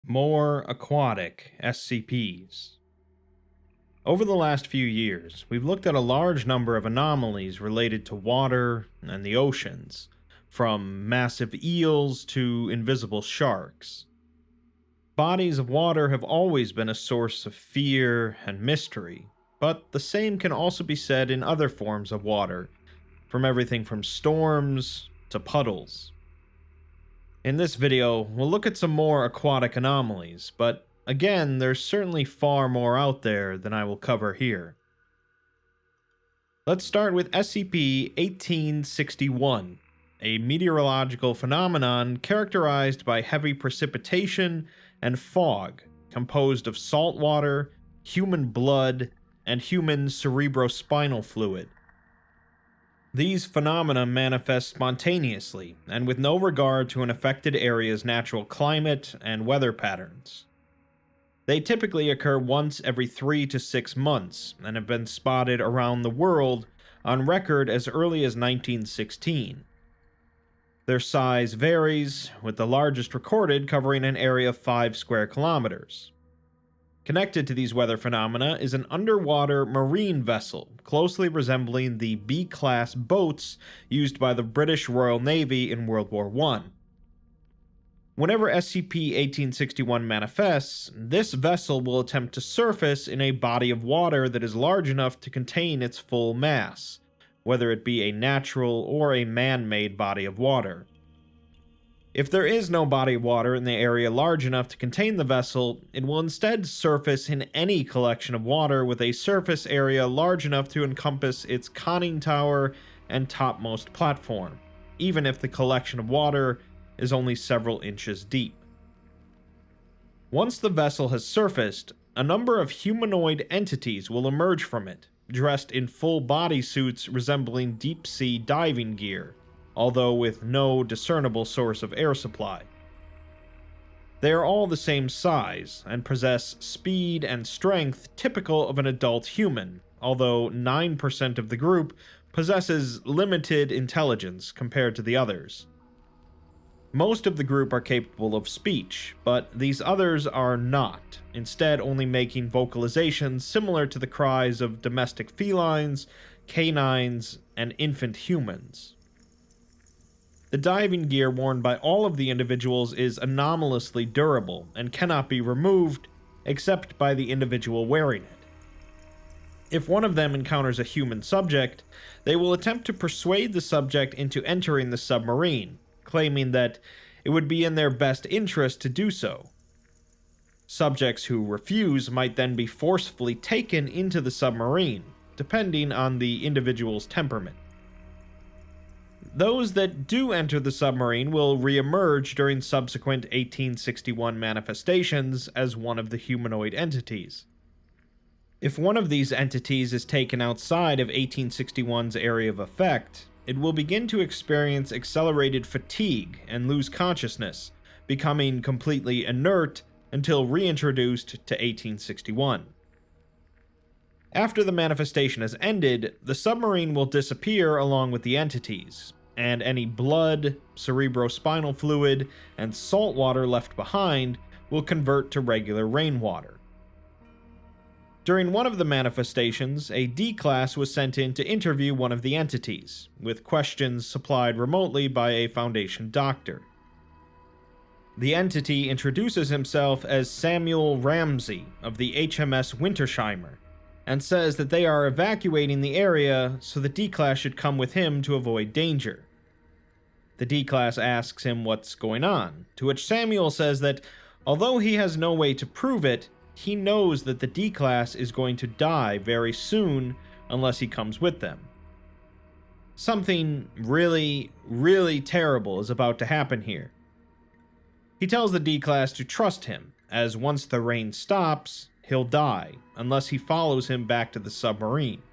More aquatic SCPs. Over the last few years, we've looked at a large number of anomalies related to water and the oceans, from massive eels to invisible sharks. Bodies of water have always been a source of fear and mystery, but the same can also be said in other forms of water, from everything from storms to puddles. In this video, we'll look at some more aquatic anomalies, but again, there's certainly far more out there than I will cover here. Let's start with SCP-1861, a meteorological phenomenon characterized by heavy precipitation and fog, composed of salt water, human blood, and human cerebrospinal fluid. These phenomena manifest spontaneously and with no regard to an affected area's natural climate and weather patterns. They typically occur once every 3 to 6 months and have been spotted around the world on record as early as 1916. Their size varies, with the largest recorded covering an area of 5 square kilometers. Connected to these weather phenomena is an underwater marine vessel, closely resembling the B-class boats used by the British Royal Navy in World War I. Whenever SCP-1861 manifests, this vessel will attempt to surface in a body of water that is large enough to contain its full mass, whether it be a natural or a man-made body of water. If there is no body of water in the area large enough to contain the vessel, it will instead surface in any collection of water with a surface area large enough to encompass its conning tower and topmost platform, even if the collection of water is only several inches deep. Once the vessel has surfaced, a number of humanoid entities will emerge from it, dressed in full body suits resembling deep-sea diving gear, although with no discernible source of air supply. They are all the same size, and possess speed and strength typical of an adult human, although 9% of the group possesses limited intelligence compared to the others. Most of the group are capable of speech, but these others are not, instead only making vocalizations similar to the cries of domestic felines, canines, and infant humans. The diving gear worn by all of the individuals is anomalously durable and cannot be removed except by the individual wearing it. If one of them encounters a human subject, they will attempt to persuade the subject into entering the submarine, claiming that it would be in their best interest to do so. Subjects who refuse might then be forcefully taken into the submarine, depending on the individual's temperament. Those that do enter the submarine will re-emerge during subsequent 1861 manifestations as one of the humanoid entities. If one of these entities is taken outside of 1861's area of effect, it will begin to experience accelerated fatigue and lose consciousness, becoming completely inert until reintroduced to 1861. After the manifestation has ended, the submarine will disappear along with the entities, and any blood, cerebrospinal fluid, and salt water left behind will convert to regular rainwater. During one of the manifestations, a D-Class was sent in to interview one of the entities, with questions supplied remotely by a Foundation doctor. The entity introduces himself as Samuel Ramsey of the HMS Wintersheimer, and says that they are evacuating the area so the D-Class should come with him to avoid danger. The D-Class asks him what's going on, to which Samuel says that although he has no way to prove it, he knows that the D-Class is going to die very soon unless he comes with them. Something really, really terrible is about to happen here. He tells the D-Class to trust him, as once the rain stops, he'll die, unless he follows him back to the submarine.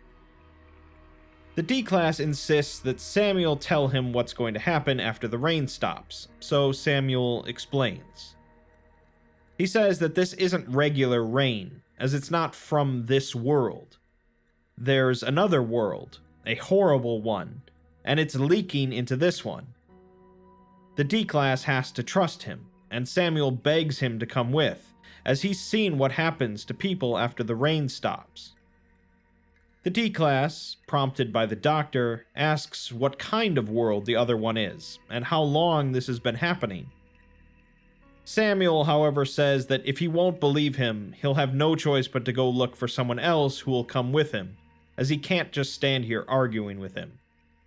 The D-Class insists that Samuel tell him what's going to happen after the rain stops, so Samuel explains. He says that this isn't regular rain, as it's not from this world. There's another world, a horrible one, and it's leaking into this one. The D-Class has to trust him, and Samuel begs him to come with, as he's seen what happens to people after the rain stops. The D-Class, prompted by the doctor, asks what kind of world the other one is, and how long this has been happening. Samuel, however, says that if he won't believe him, he'll have no choice but to go look for someone else who will come with him, as he can't just stand here arguing with him.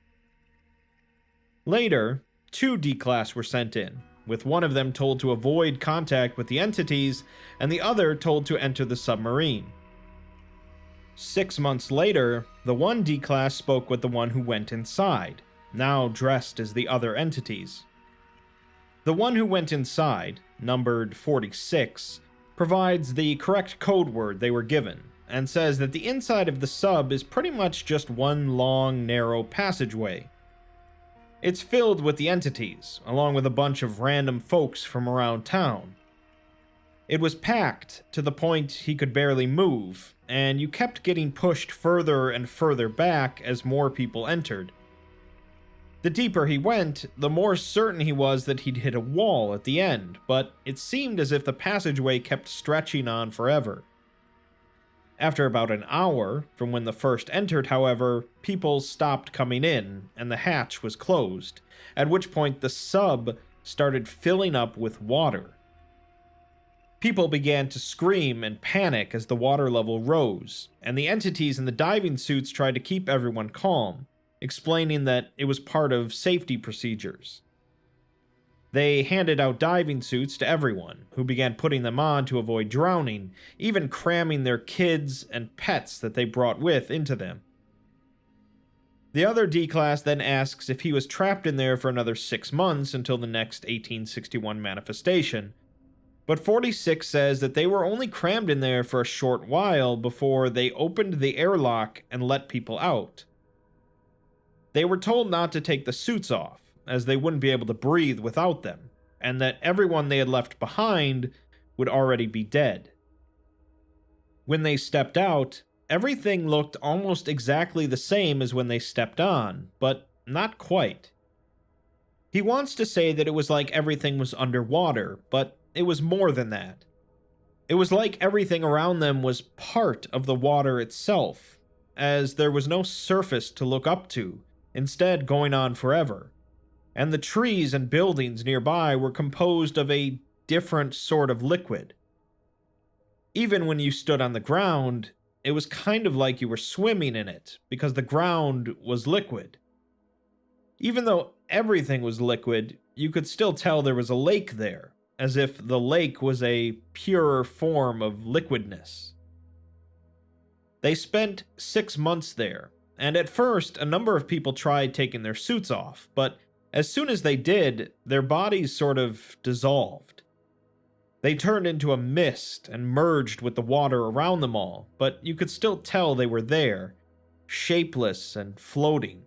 Later, 2 D-Class were sent in, with one of them told to avoid contact with the entities, and the other told to enter the submarine. 6 months later, the one D-Class spoke with the one who went inside, now dressed as the other entities. The one who went inside, numbered 46, provides the correct code word they were given, and says that the inside of the sub is pretty much just one long, narrow passageway. It's filled with the entities, along with a bunch of random folks from around town. It was packed to the point he could barely move, and you kept getting pushed further and further back as more people entered. The deeper he went, the more certain he was that he'd hit a wall at the end, but it seemed as if the passageway kept stretching on forever. After about an hour from when the first entered, however, people stopped coming in, and the hatch was closed, at which point the sub started filling up with water. People began to scream and panic as the water level rose, and the entities in the diving suits tried to keep everyone calm, explaining that it was part of safety procedures. They handed out diving suits to everyone, who began putting them on to avoid drowning, even cramming their kids and pets that they brought with into them. The other D-Class then asks if he was trapped in there for another 6 months until the next 1861 manifestation, but 46 says that they were only crammed in there for a short while before they opened the airlock and let people out. They were told not to take the suits off, as they wouldn't be able to breathe without them, and that everyone they had left behind would already be dead. When they stepped out, everything looked almost exactly the same as when they stepped on, but not quite. He wants to say that it was like everything was underwater, but it was more than that. It was like everything around them was part of the water itself, as there was no surface to look up to, instead going on forever. And the trees and buildings nearby were composed of a different sort of liquid. Even when you stood on the ground, it was kind of like you were swimming in it, because the ground was liquid. Even though everything was liquid, you could still tell there was a lake there, as if the lake was a purer form of liquidness. They spent 6 months there, and at first a number of people tried taking their suits off, but as soon as they did, their bodies sort of dissolved. They turned into a mist and merged with the water around them all, but you could still tell they were there, shapeless and floating.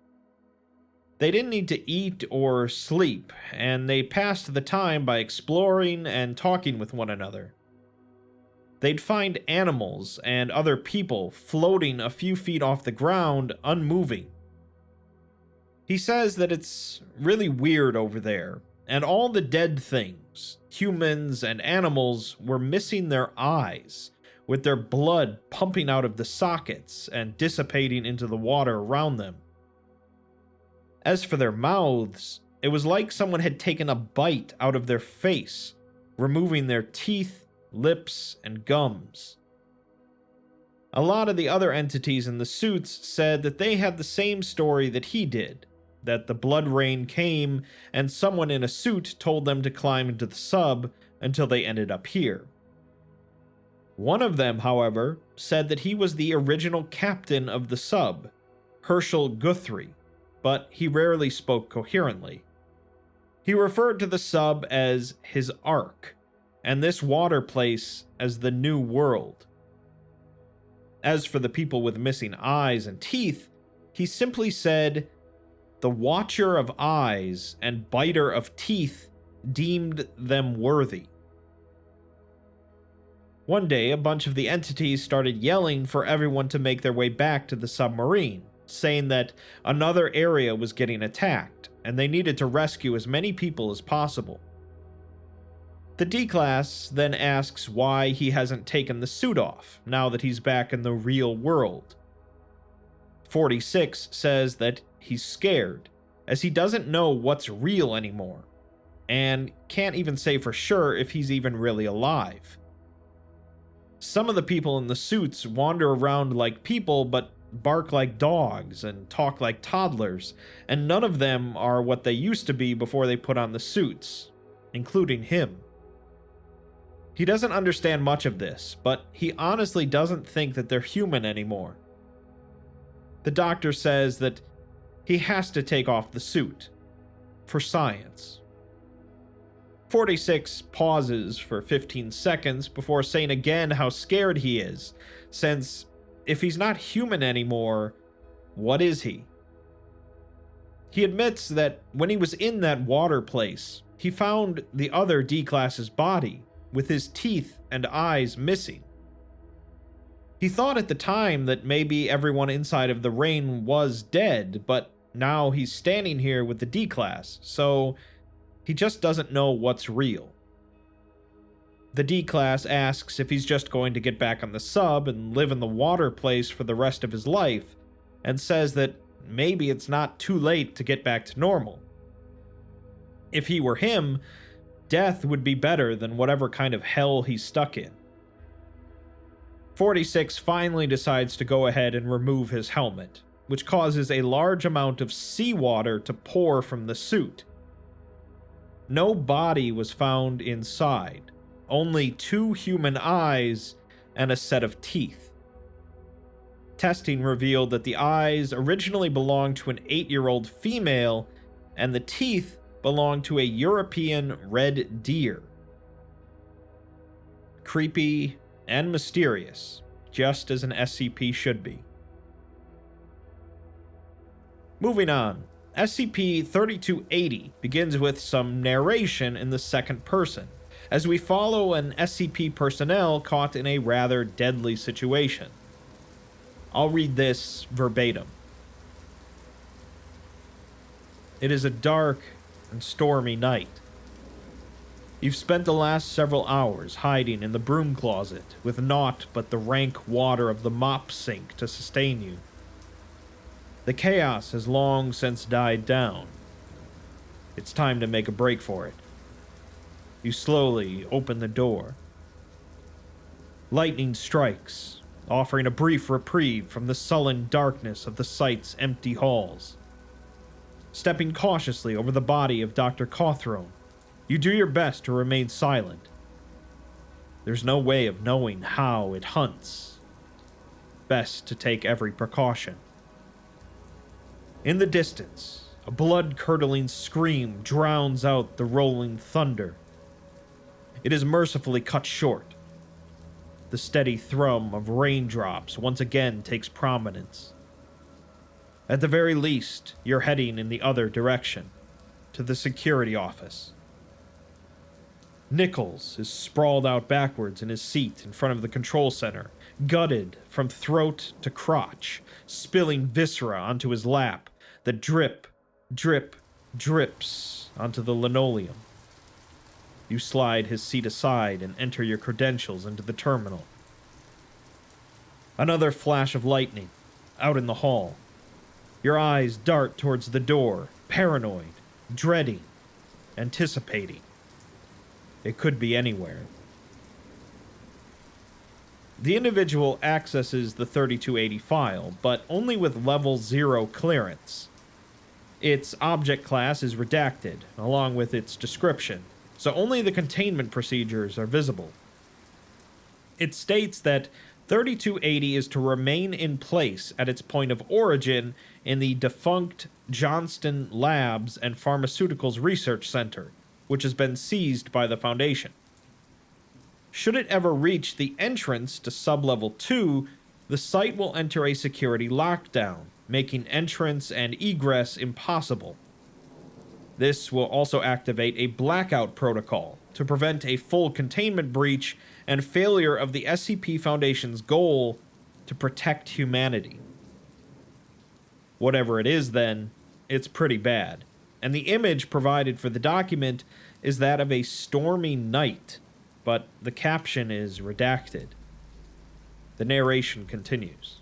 They didn't need to eat or sleep, and they passed the time by exploring and talking with one another. They'd find animals and other people floating a few feet off the ground, unmoving. He says that it's really weird over there, and all the dead things, humans and animals, were missing their eyes, with their blood pumping out of the sockets and dissipating into the water around them. As for their mouths, it was like someone had taken a bite out of their face, removing their teeth, lips, and gums. A lot of the other entities in the suits said that they had the same story that he did, that the blood rain came and someone in a suit told them to climb into the sub until they ended up here. One of them, however, said that he was the original captain of the sub, Herschel Guthrie, but he rarely spoke coherently. He referred to the sub as his Ark, and this water place as the New World. As for the people with missing eyes and teeth, he simply said, "The Watcher of Eyes and Biter of Teeth deemed them worthy." One day, a bunch of the entities started yelling for everyone to make their way back to the submarine, saying that another area was getting attacked, and they needed to rescue as many people as possible. The D-Class then asks why he hasn't taken the suit off, now that he's back in the real world. 46 says that he's scared, as he doesn't know what's real anymore, and can't even say for sure if he's even really alive. Some of the people in the suits wander around like people, but bark like dogs and talk like toddlers, and none of them are what they used to be before they put on the suits, including him. He doesn't understand much of this, but he honestly doesn't think that they're human anymore. The doctor says that he has to take off the suit, for science. 46 pauses for 15 seconds before saying again how scared he is, since if he's not human anymore, what is he? He admits that when he was in that water place, he found the other D-Class's body, with his teeth and eyes missing. He thought at the time that maybe everyone inside of the Rain was dead, but now he's standing here with the D-Class, so he just doesn't know what's real. The D-Class asks if he's just going to get back on the sub and live in the water place for the rest of his life, and says that maybe it's not too late to get back to normal. If he were him, death would be better than whatever kind of hell he's stuck in. 46 finally decides to go ahead and remove his helmet, which causes a large amount of seawater to pour from the suit. No body was found inside, only 2 human eyes and a set of teeth. Testing revealed that the eyes originally belonged to an 8-year-old female, and the teeth belonged to a European red deer. Creepy and mysterious, just as an SCP should be. Moving on, SCP-3280 begins with some narration in the second person, as we follow an SCP personnel caught in a rather deadly situation. I'll read this verbatim. It is a dark and stormy night. You've spent the last several hours hiding in the broom closet with naught but the rank water of the mop sink to sustain you. The chaos has long since died down. It's time to make a break for it. You slowly open the door. Lightning strikes, offering a brief reprieve from the sullen darkness of the site's empty halls. Stepping cautiously over the body of Dr. Cawthron, you do your best to remain silent. There's no way of knowing how it hunts. Best to take every precaution. In the distance, a blood-curdling scream drowns out the rolling thunder. It is mercifully cut short. The steady thrum of raindrops once again takes prominence. At the very least, you're heading in the other direction, to the security office. Nichols is sprawled out backwards in his seat in front of the control center, gutted from throat to crotch, spilling viscera onto his lap that drip, drip, drips onto the linoleum. You slide his seat aside and enter your credentials into the terminal. Another flash of lightning, out in the hall. Your eyes dart towards the door, paranoid, dreading, anticipating. It could be anywhere. The individual accesses the 3280 file, but only with level 0 clearance. Its object class is redacted, along with its description, so only the containment procedures are visible. It states that 3280 is to remain in place at its point of origin in the defunct Johnston Labs and Pharmaceuticals Research Center, which has been seized by the Foundation. Should it ever reach the entrance to Sublevel 2, the site will enter a security lockdown, making entrance and egress impossible. This will also activate a blackout protocol to prevent a full containment breach and failure of the SCP Foundation's goal to protect humanity. Whatever it is then, it's pretty bad, and the image provided for the document is that of a stormy night, but the caption is redacted. The narration continues.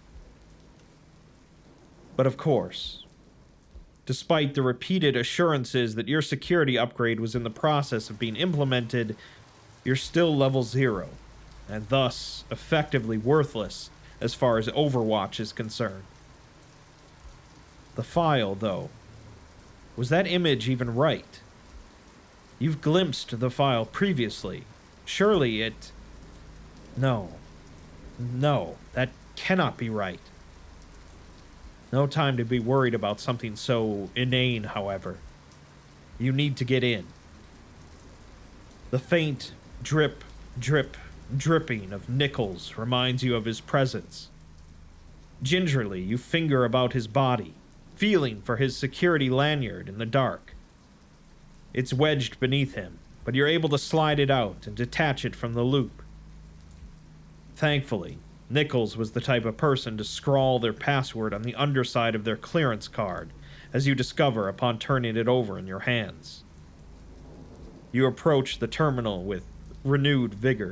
But of course, despite the repeated assurances that your security upgrade was in the process of being implemented, you're still level 0, and thus effectively worthless as far as Overwatch is concerned. The file, though, was that image even right? You've glimpsed the file previously. Surely it... No, that cannot be right. No time to be worried about something so inane, however. You need to get in. The faint drip, drip, dripping of Nichols reminds you of his presence. Gingerly, you finger about his body, feeling for his security lanyard in the dark. It's wedged beneath him, but you're able to slide it out and detach it from the loop. Thankfully, Nichols was the type of person to scrawl their password on the underside of their clearance card, as you discover upon turning it over in your hands. You approach the terminal with renewed vigor.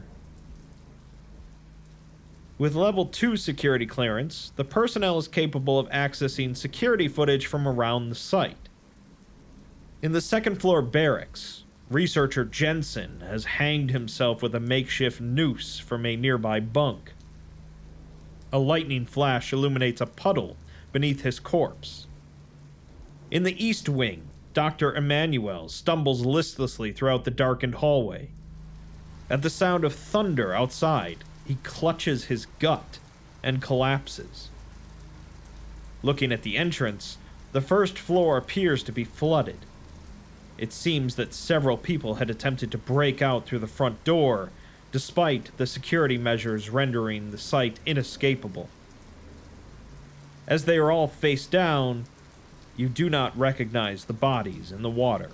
With level 2 security clearance, the personnel is capable of accessing security footage from around the site. In the second floor barracks, researcher Jensen has hanged himself with a makeshift noose from a nearby bunk. A lightning flash illuminates a puddle beneath his corpse. In the east wing, Dr. Emmanuel stumbles listlessly throughout the darkened hallway. At the sound of thunder outside, he clutches his gut and collapses. Looking at the entrance, the first floor appears to be flooded. It seems that several people had attempted to break out through the front door, despite the security measures rendering the site inescapable. As they are all face down, you do not recognize the bodies in the water.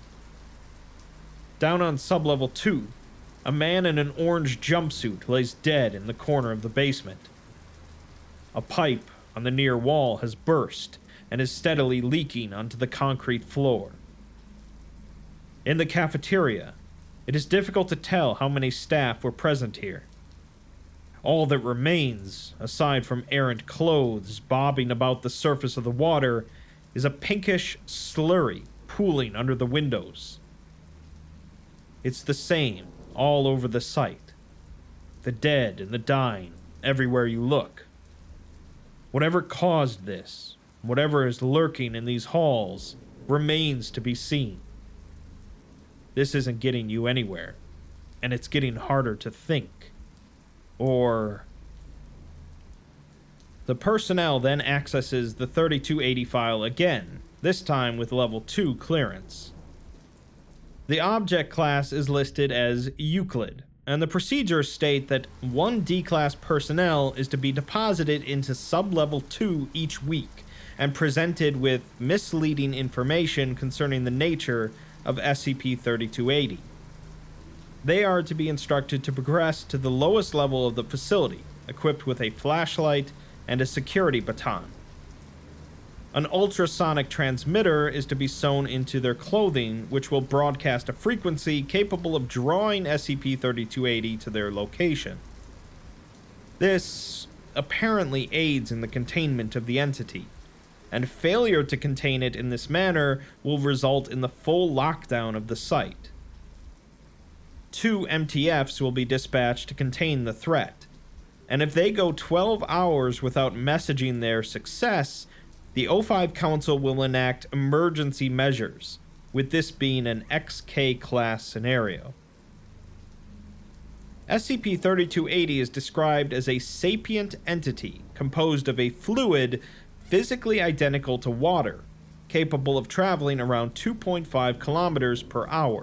Down on sublevel 2, a man in an orange jumpsuit lays dead in the corner of the basement. A pipe on the near wall has burst and is steadily leaking onto the concrete floor. In the cafeteria, it is difficult to tell how many staff were present here. All that remains, aside from errant clothes bobbing about the surface of the water, is a pinkish slurry pooling under the windows. It's the same all over the site. The dead and the dying, everywhere you look. Whatever caused this, whatever is lurking in these halls, remains to be seen. This isn't getting you anywhere, and it's getting harder to think. Or... The personnel then accesses the 3280 file again, this time with level 2 clearance. The object class is listed as Euclid, and the procedures state that 1 D-class personnel is to be deposited into sub-level 2 each week, and presented with misleading information concerning the nature of SCP-3280. They are to be instructed to progress to the lowest level of the facility, equipped with a flashlight and a security baton. An ultrasonic transmitter is to be sewn into their clothing, which will broadcast a frequency capable of drawing SCP-3280 to their location. This apparently aids in the containment of the entity, and failure to contain it in this manner will result in the full lockdown of the site. 2 MTFs will be dispatched to contain the threat, and if they go 12 hours without messaging their success, the O5 Council will enact emergency measures, with this being an XK-class scenario. SCP-3280 is described as a sapient entity composed of a fluid physically identical to water, capable of traveling around 2.5 kilometers per hour.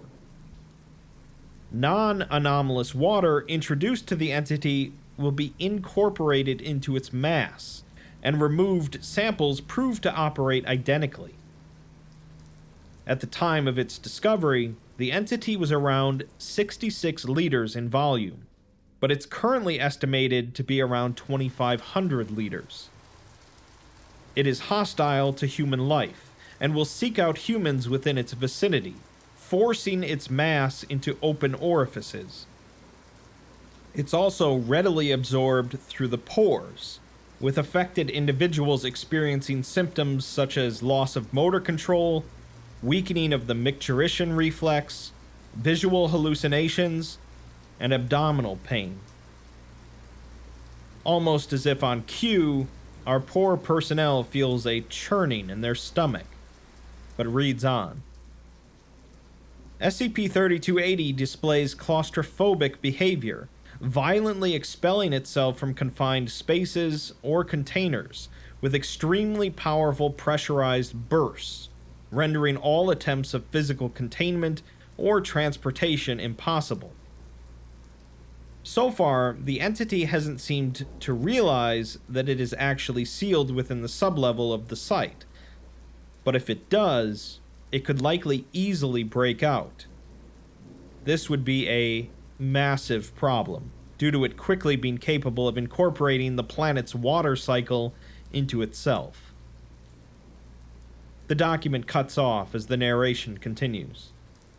Non-anomalous water introduced to the entity will be incorporated into its mass, and removed samples prove to operate identically. At the time of its discovery, the entity was around 66 liters in volume, but it's currently estimated to be around 2,500 liters. It is hostile to human life, and will seek out humans within its vicinity, forcing its mass into open orifices. It's also readily absorbed through the pores, with affected individuals experiencing symptoms such as loss of motor control, weakening of the micturition reflex, visual hallucinations, and abdominal pain. Almost as if on cue, our poor personnel feels a churning in their stomach, but reads on. SCP-3280 displays claustrophobic behavior, violently expelling itself from confined spaces or containers with extremely powerful pressurized bursts, rendering all attempts of physical containment or transportation impossible. So far, the entity hasn't seemed to realize that it is actually sealed within the sublevel of the site, but if it does, it could likely easily break out. This would be a massive problem, due to it quickly being capable of incorporating the planet's water cycle into itself. The document cuts off as the narration continues.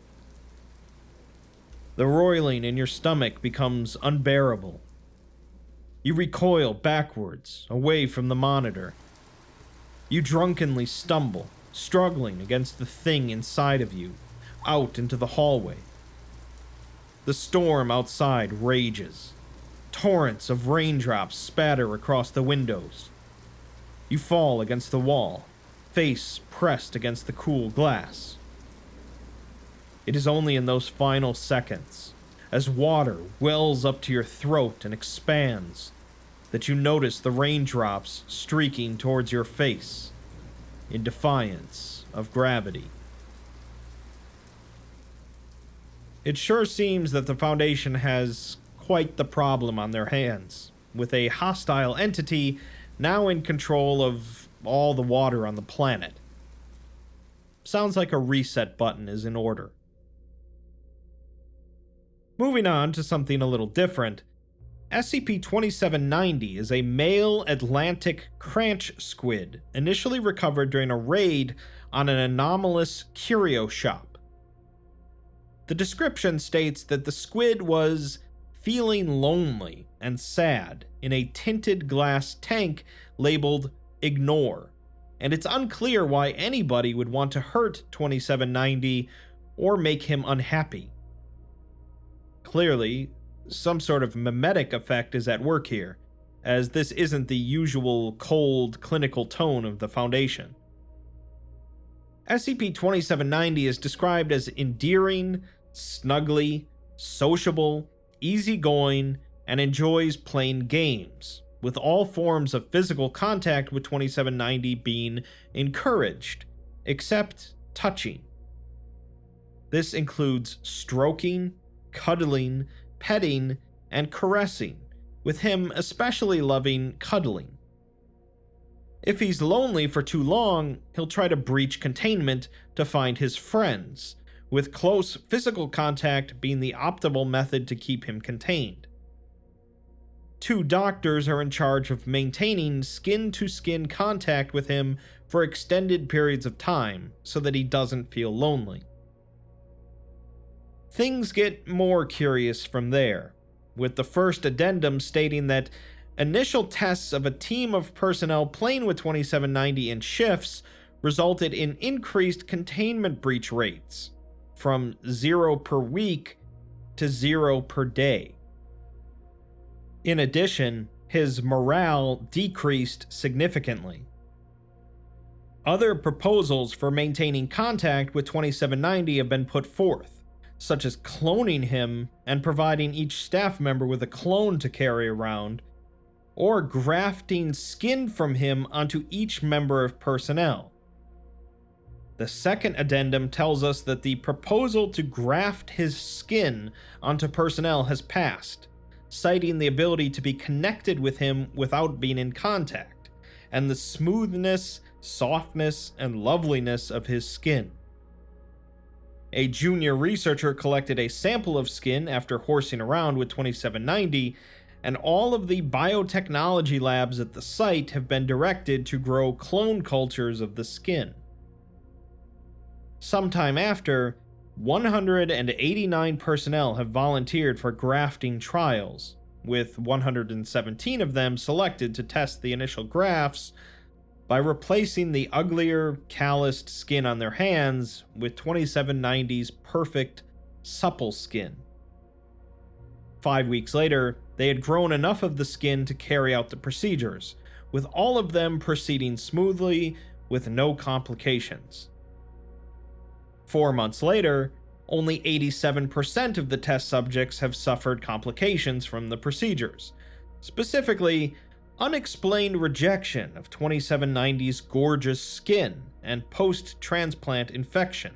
The roiling in your stomach becomes unbearable. You recoil backwards, away from the monitor. You drunkenly stumble, struggling against the thing inside of you, out into the hallway. The storm outside rages. Torrents of raindrops spatter across the windows. You fall against the wall, face pressed against the cool glass. It is only in those final seconds, as water wells up to your throat and expands, that you notice the raindrops streaking towards your face, in defiance of gravity. It sure seems that the Foundation has quite the problem on their hands, with a hostile entity now in control of all the water on the planet. Sounds like a reset button is in order. Moving on to something a little different, SCP-2790 is a male Atlantic cranch squid initially recovered during a raid on an anomalous curio shop. The description states that the squid was feeling lonely and sad in a tinted glass tank labeled Ignore, and it's unclear why anybody would want to hurt 2790 or make him unhappy. Clearly, some sort of mimetic effect is at work here, as this isn't the usual cold, clinical tone of the Foundation. SCP-2790 is described as endearing, snuggly, sociable, easygoing, and enjoys playing games, with all forms of physical contact with 2790 being encouraged, except touching. This includes stroking, cuddling, petting, and caressing, with him especially loving cuddling. If he's lonely for too long, he'll try to breach containment to find his friends, with close physical contact being the optimal method to keep him contained. 2 doctors are in charge of maintaining skin-to-skin contact with him for extended periods of time so that he doesn't feel lonely. Things get more curious from there, with the first addendum stating that initial tests of a team of personnel playing with 2790 in shifts resulted in increased containment breach rates, from 0 per week to 0 per day. In addition, his morale decreased significantly. Other proposals for maintaining contact with 2790 have been put forth, such as cloning him and providing each staff member with a clone to carry around, or grafting skin from him onto each member of personnel. The second addendum tells us that the proposal to graft his skin onto personnel has passed, citing the ability to be connected with him without being in contact, and the smoothness, softness, and loveliness of his skin. A junior researcher collected a sample of skin after horsing around with 2790, and all of the biotechnology labs at the site have been directed to grow clone cultures of the skin. Sometime after, 189 personnel have volunteered for grafting trials, with 117 of them selected to test the initial grafts by replacing the uglier, calloused skin on their hands with 2790's perfect, supple skin. 5 weeks later, they had grown enough of the skin to carry out the procedures, with all of them proceeding smoothly with no complications. 4 months later, only 87% of the test subjects have suffered complications from the procedures, specifically unexplained rejection of 2790's gorgeous skin and post-transplant infection.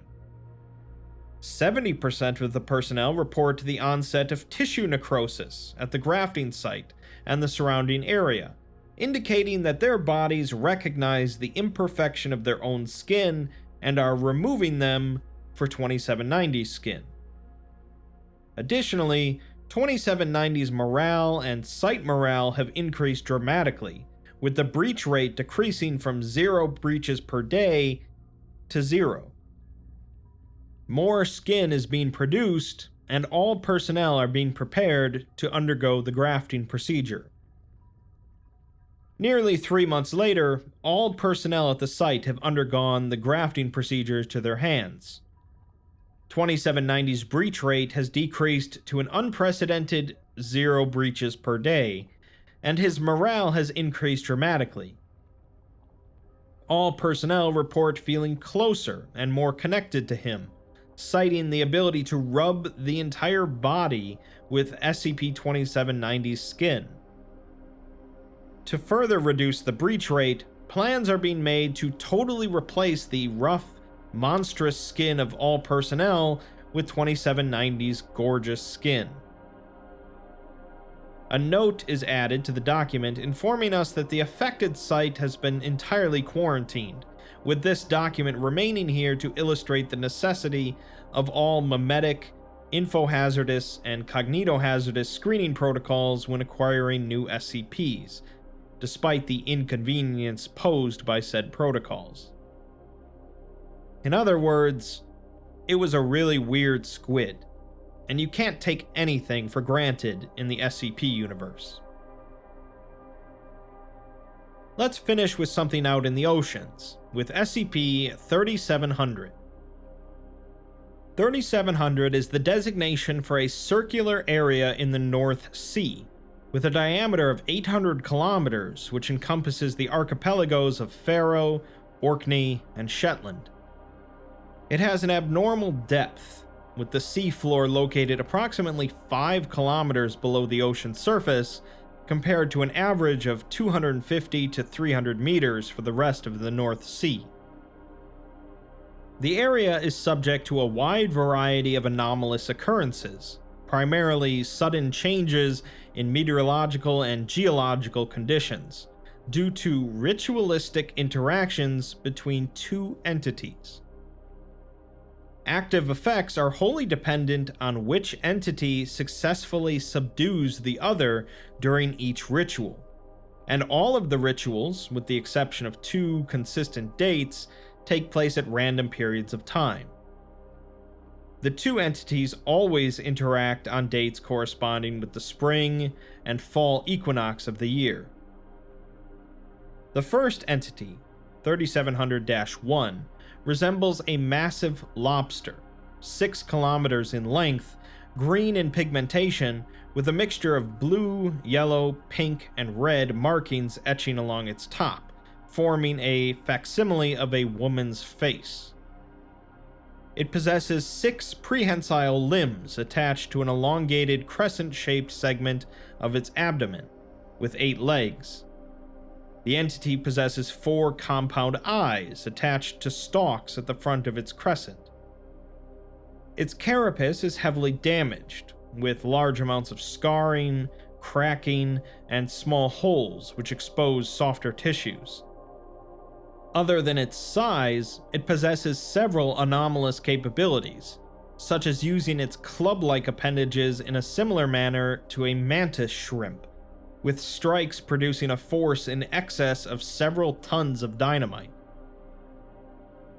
70% of the personnel report the onset of tissue necrosis at the grafting site and the surrounding area, indicating that their bodies recognize the imperfection of their own skin and are removing them for 2790's skin. Additionally, 2790's morale and site morale have increased dramatically, with the breach rate decreasing from 0 breaches per day to 0. More skin is being produced, and all personnel are being prepared to undergo the grafting procedure. Nearly 3 months later, all personnel at the site have undergone the grafting procedures to their hands. 2790's breach rate has decreased to an unprecedented 0 breaches per day, and his morale has increased dramatically. All personnel report feeling closer and more connected to him, citing the ability to rub the entire body with SCP-2790's skin. To further reduce the breach rate, plans are being made to totally replace the rough, monstrous skin of all personnel with 2790's gorgeous skin. A note is added to the document informing us that the affected site has been entirely quarantined, with this document remaining here to illustrate the necessity of all memetic, infohazardous, and cognitohazardous screening protocols when acquiring new SCPs, despite the inconvenience posed by said protocols. In other words, it was a really weird squid, and you can't take anything for granted in the SCP universe. Let's finish with something out in the oceans, with SCP-3700. 3700 is the designation for a circular area in the North Sea, with a diameter of 800 kilometers, which encompasses the archipelagos of Faroe, Orkney, and Shetland. It has an abnormal depth, with the seafloor located approximately 5 kilometers below the ocean surface, compared to an average of 250 to 300 meters for the rest of the North Sea. The area is subject to a wide variety of anomalous occurrences, primarily sudden changes in meteorological and geological conditions, due to ritualistic interactions between two entities. Active effects are wholly dependent on which entity successfully subdues the other during each ritual, and all of the rituals, with the exception of 2 consistent dates, take place at random periods of time. The 2 entities always interact on dates corresponding with the spring and fall equinox of the year. The first entity, 3700-1, resembles a massive lobster, 6 kilometers in length, green in pigmentation, with a mixture of blue, yellow, pink, and red markings etching along its top, forming a facsimile of a woman's face. It possesses 6 prehensile limbs attached to an elongated crescent-shaped segment of its abdomen, with 8 legs. The entity possesses 4 compound eyes attached to stalks at the front of its crescent. Its carapace is heavily damaged, with large amounts of scarring, cracking, and small holes which expose softer tissues. Other than its size, it possesses several anomalous capabilities, such as using its club-like appendages in a similar manner to a mantis shrimp, with strikes producing a force in excess of several tons of dynamite.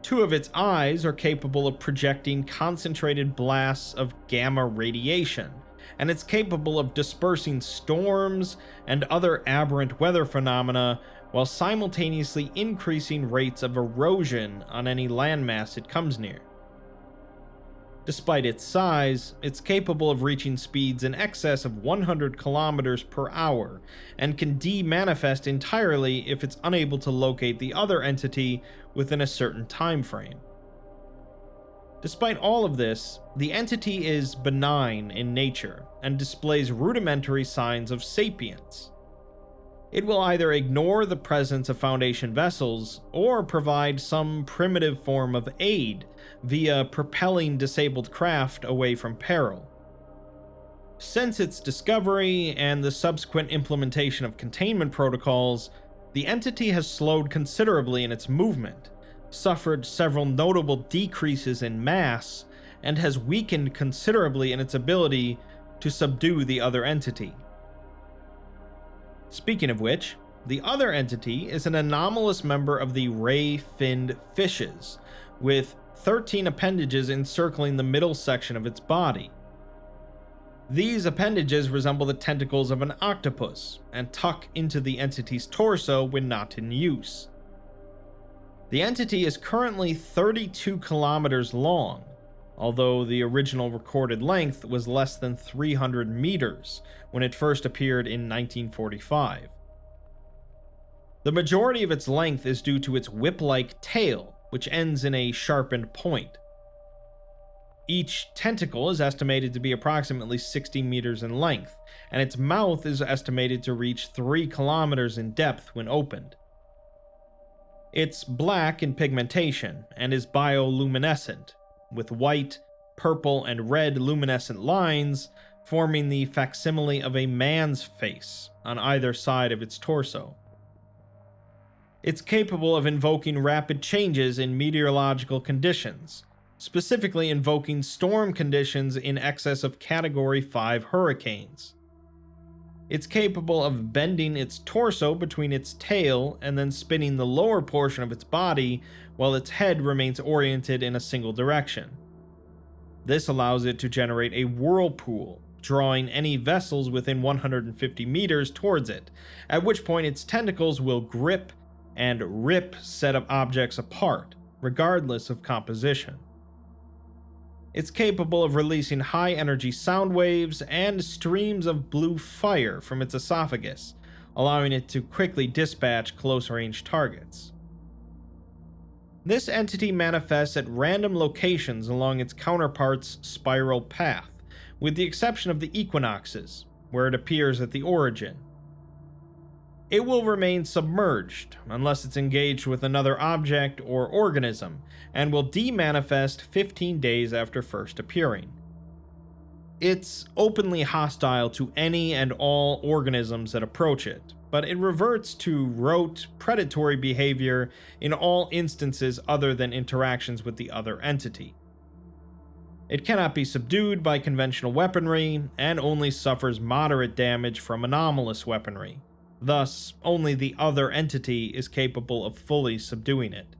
Two of its eyes are capable of projecting concentrated blasts of gamma radiation, and it's capable of dispersing storms and other aberrant weather phenomena while simultaneously increasing rates of erosion on any landmass it comes near. Despite its size, it's capable of reaching speeds in excess of 100 kilometers per hour and can de-manifest entirely if it's unable to locate the other entity within a certain time frame. Despite all of this, the entity is benign in nature and displays rudimentary signs of sapience. It will either ignore the presence of Foundation vessels or provide some primitive form of aid via propelling disabled craft away from peril. Since its discovery and the subsequent implementation of containment protocols, the entity has slowed considerably in its movement, suffered several notable decreases in mass, and has weakened considerably in its ability to subdue the other entity. Speaking of which, the other entity is an anomalous member of the ray-finned fishes, with 13 appendages encircling the middle section of its body. These appendages resemble the tentacles of an octopus and tuck into the entity's torso when not in use. The entity is currently 32 kilometers long, although the original recorded length was less than 300 meters when it first appeared in 1945. The majority of its length is due to its whip-like tail, which ends in a sharpened point. Each tentacle is estimated to be approximately 60 meters in length, and its mouth is estimated to reach 3 kilometers in depth when opened. It's black in pigmentation and is bioluminescent, with white, purple, and red luminescent lines forming the facsimile of a man's face on either side of its torso. It's capable of invoking rapid changes in meteorological conditions, specifically invoking storm conditions in excess of Category 5 hurricanes. It's capable of bending its torso between its tail and then spinning the lower portion of its body while its head remains oriented in a single direction. This allows it to generate a whirlpool, drawing any vessels within 150 meters towards it, at which point its tentacles will grip and rip set of objects apart, regardless of composition. It's capable of releasing high-energy sound waves and streams of blue fire from its esophagus, allowing it to quickly dispatch close-range targets. This entity manifests at random locations along its counterpart's spiral path, with the exception of the equinoxes, where it appears at the origin. It will remain submerged unless it's engaged with another object or organism, and will de-manifest 15 days after first appearing. It's openly hostile to any and all organisms that approach it, but it reverts to rote, predatory behavior in all instances other than interactions with the other entity. It cannot be subdued by conventional weaponry, and only suffers moderate damage from anomalous weaponry. Thus, only the other entity is capable of fully subduing it.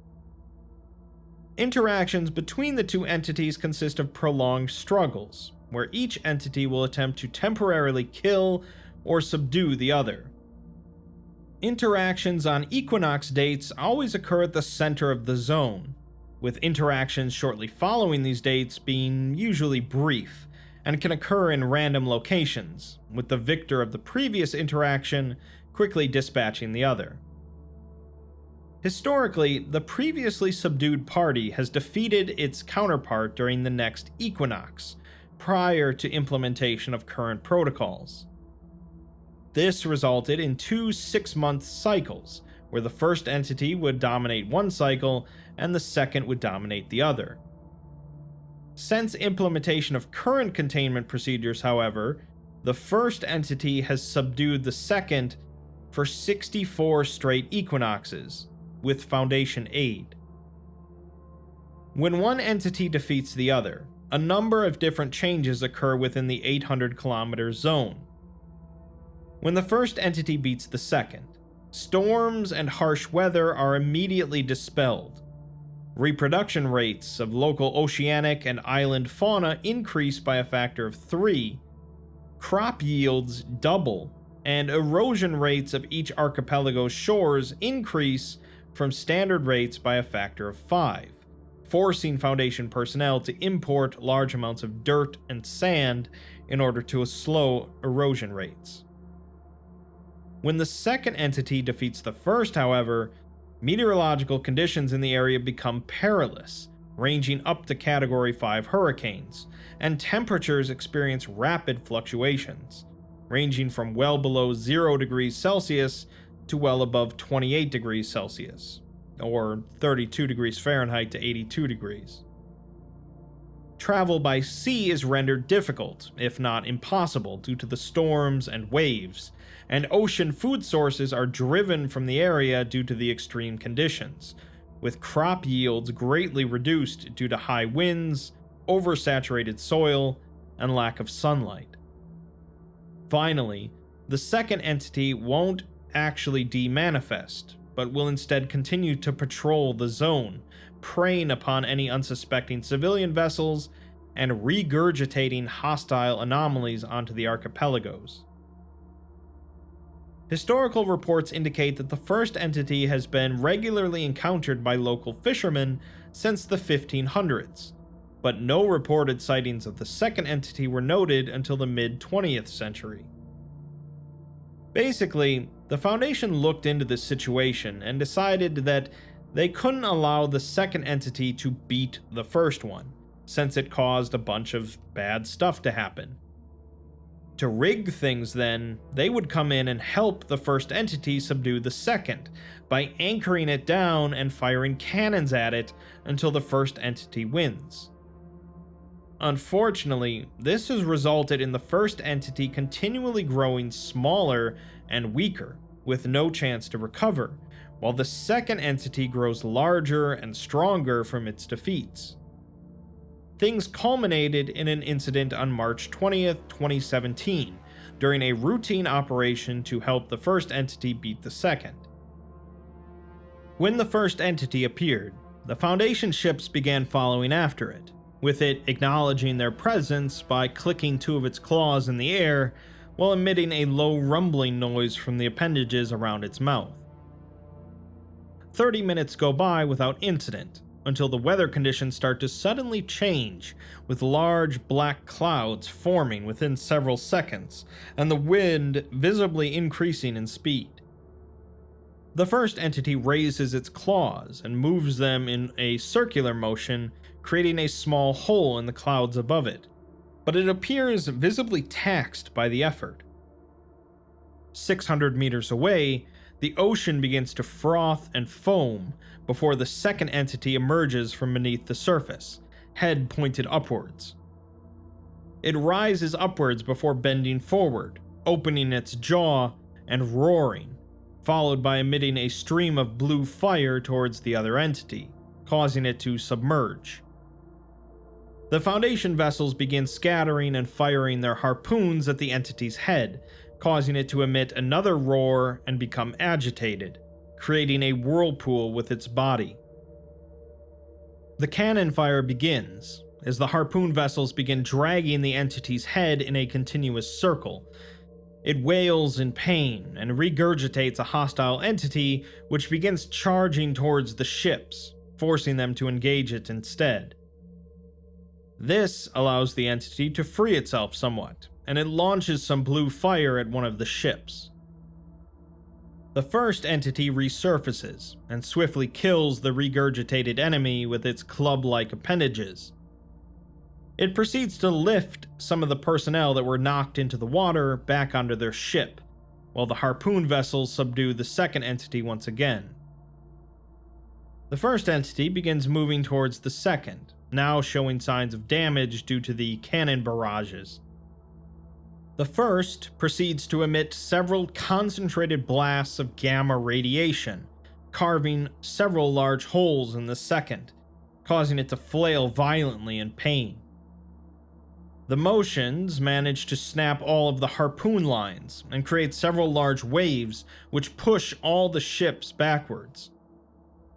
Interactions between the two entities consist of prolonged struggles, where each entity will attempt to temporarily kill or subdue the other. Interactions on equinox dates always occur at the center of the zone, with interactions shortly following these dates being usually brief, and can occur in random locations, with the victor of the previous interaction quickly dispatching the other. Historically, the previously subdued party has defeated its counterpart during the next equinox, prior to implementation of current protocols. This resulted in 2 6-month cycles, where the first entity would dominate one cycle and the second would dominate the other. Since implementation of current containment procedures, however, the first entity has subdued the second for 64 straight equinoxes, with Foundation aid. When one entity defeats the other, a number of different changes occur within the 800-kilometer zone. When the first entity beats the second, storms and harsh weather are immediately dispelled. Reproduction rates of local oceanic and island fauna increase by a factor of 3, crop yields double, and erosion rates of each archipelago's shores increase from standard rates by a factor of 5, forcing Foundation personnel to import large amounts of dirt and sand in order to slow erosion rates. When the second entity defeats the first, however, meteorological conditions in the area become perilous, ranging up to Category 5 hurricanes, and temperatures experience rapid fluctuations, ranging from well below 0 degrees Celsius to well above 28 degrees Celsius, or 32 degrees Fahrenheit to 82 degrees. Travel by sea is rendered difficult, if not impossible, due to the storms and waves, and ocean food sources are driven from the area due to the extreme conditions, with crop yields greatly reduced due to high winds, oversaturated soil, and lack of sunlight. Finally, the second entity won't actually demanifest, but will instead continue to patrol the zone, preying upon any unsuspecting civilian vessels and regurgitating hostile anomalies onto the archipelagos. Historical reports indicate that the first entity has been regularly encountered by local fishermen since the 1500s, but no reported sightings of the second entity were noted until the mid-20th century. Basically, the Foundation looked into this situation and decided that they couldn't allow the second entity to beat the first one, since it caused a bunch of bad stuff to happen. To rig things then, they would come in and help the first entity subdue the second, by anchoring it down and firing cannons at it until the first entity wins. Unfortunately, this has resulted in the first entity continually growing smaller and weaker, with no chance to recover, while the second entity grows larger and stronger from its defeats. Things culminated in an incident on March 20th, 2017, during a routine operation to help the first entity beat the second. When the first entity appeared, the Foundation ships began following after it, with it acknowledging their presence by clicking 2 of its claws in the air while emitting a low rumbling noise from the appendages around its mouth. 30 minutes go by without incident, until the weather conditions start to suddenly change, with large black clouds forming within several seconds, and the wind visibly increasing in speed. The first entity raises its claws and moves them in a circular motion, creating a small hole in the clouds above it, but it appears visibly taxed by the effort. 600 meters away, the ocean begins to froth and foam before the second entity emerges from beneath the surface, head pointed upwards. It rises upwards before bending forward, opening its jaw and roaring, followed by emitting a stream of blue fire towards the other entity, causing it to submerge. The Foundation vessels begin scattering and firing their harpoons at the entity's head, causing it to emit another roar and become agitated, creating a whirlpool with its body. The cannon fire begins, as the harpoon vessels begin dragging the entity's head in a continuous circle. It wails in pain and regurgitates a hostile entity, which begins charging towards the ships, forcing them to engage it instead. This allows the entity to free itself somewhat, and it launches some blue fire at one of the ships. The first entity resurfaces and swiftly kills the regurgitated enemy with its club-like appendages. It proceeds to lift some of the personnel that were knocked into the water back onto their ship, while the harpoon vessels subdue the second entity once again. The first entity begins moving towards the second, now showing signs of damage due to the cannon barrages. The first proceeds to emit several concentrated blasts of gamma radiation, carving several large holes in the second, causing it to flail violently in pain. The motions manage to snap all of the harpoon lines and create several large waves which push all the ships backwards.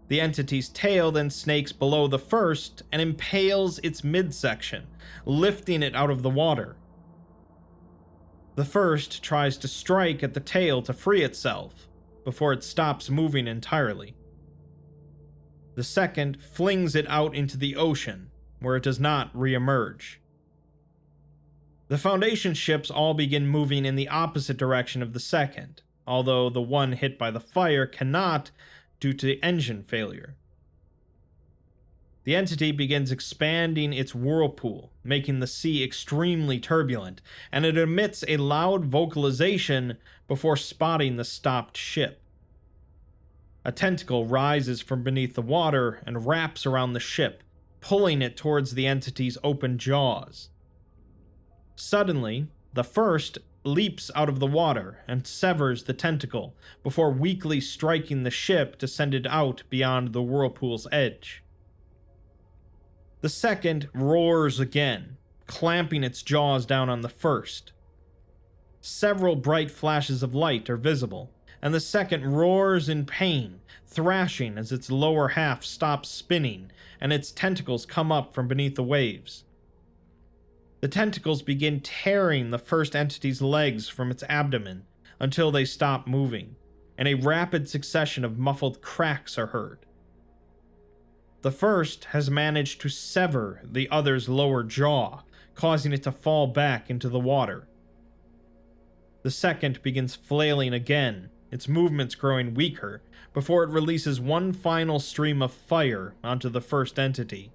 The entity's tail then snakes below the first and impales its midsection, lifting it out of the water. The first tries to strike at the tail to free itself, before it stops moving entirely. The second flings it out into the ocean, where it does not re-emerge. The Foundation ships all begin moving in the opposite direction of the second, although the one hit by the fire cannot due to engine failure. The entity begins expanding its whirlpool, making the sea extremely turbulent, and it emits a loud vocalization before spotting the stopped ship. A tentacle rises from beneath the water and wraps around the ship, pulling it towards the entity's open jaws. Suddenly, the first leaps out of the water and severs the tentacle before weakly striking the ship to send it out beyond the whirlpool's edge. The second roars again, clamping its jaws down on the first. Several bright flashes of light are visible, and the second roars in pain, thrashing as its lower half stops spinning and its tentacles come up from beneath the waves. The tentacles begin tearing the first entity's legs from its abdomen until they stop moving, and a rapid succession of muffled cracks are heard. The first has managed to sever the other's lower jaw, causing it to fall back into the water. The second begins flailing again, its movements growing weaker, before it releases one final stream of fire onto the first entity.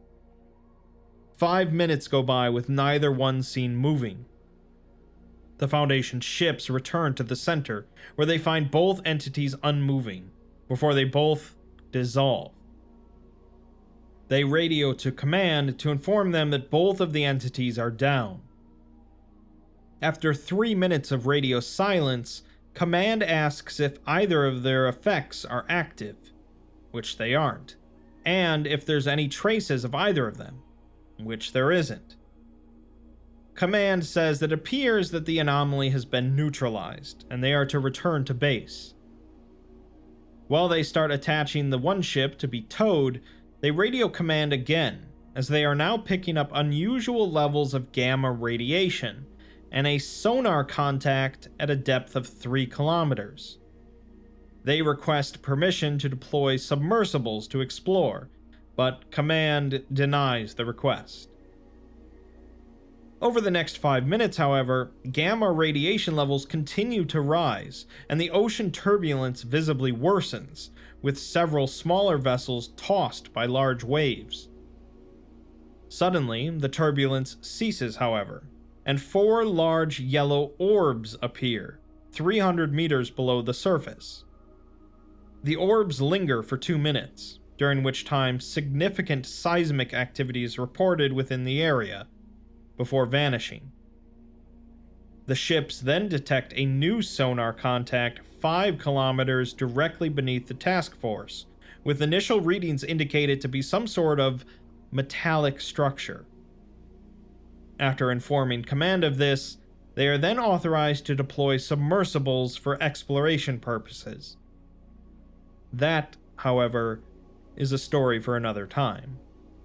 5 minutes go by with neither one seen moving. The Foundation ships return to the center, where they find both entities unmoving, before they both dissolve. They radio to command to inform them that both of the entities are down. After 3 minutes of radio silence, command asks if either of their effects are active, which they aren't, and if there's any traces of either of them, which there isn't. Command says that it appears that the anomaly has been neutralized, and they are to return to base. While they start attaching the one ship to be towed, they radio command again, as they are now picking up unusual levels of gamma radiation, and a sonar contact at a depth of 3 kilometers. They request permission to deploy submersibles to explore, but command denies the request. Over the next 5 minutes, however, gamma radiation levels continue to rise, and the ocean turbulence visibly worsens, with several smaller vessels tossed by large waves. Suddenly, the turbulence ceases, however, and 4 large yellow orbs appear, 300 meters below the surface. The orbs linger for 2 minutes, during which time significant seismic activity is reported within the area, before vanishing. The ships then detect a new sonar contact 5 kilometers directly beneath the task force, with initial readings indicated to be some sort of metallic structure. After informing command of this, they are then authorized to deploy submersibles for exploration purposes. That, however, is a story for another time.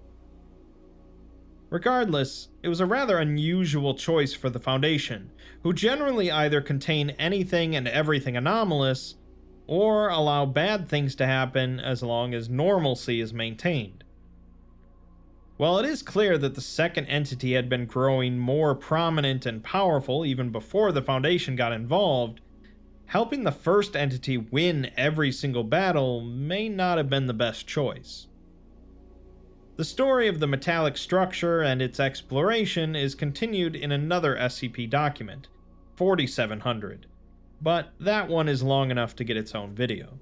Regardless, it was a rather unusual choice for the Foundation, who generally either contain anything and everything anomalous, or allow bad things to happen as long as normalcy is maintained. While it is clear that the second entity had been growing more prominent and powerful even before the Foundation got involved, helping the first entity win every single battle may not have been the best choice. The story of the metallic structure and its exploration is continued in another SCP document, 4700, but that one is long enough to get its own video.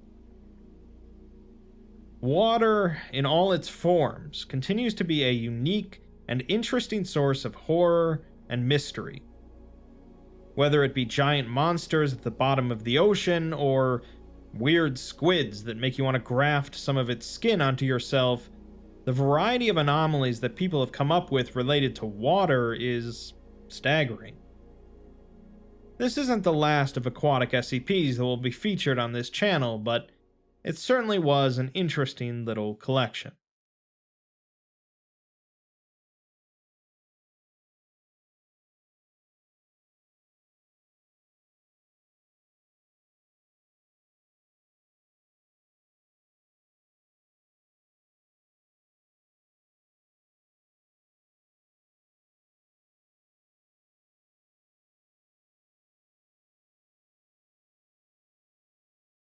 Water, in all its forms, continues to be a unique and interesting source of horror and mystery. Whether it be giant monsters at the bottom of the ocean, or weird squids that make you want to graft some of its skin onto yourself, the variety of anomalies that people have come up with related to water is staggering. This isn't the last of aquatic SCPs that will be featured on this channel, but It certainly was an interesting little collection.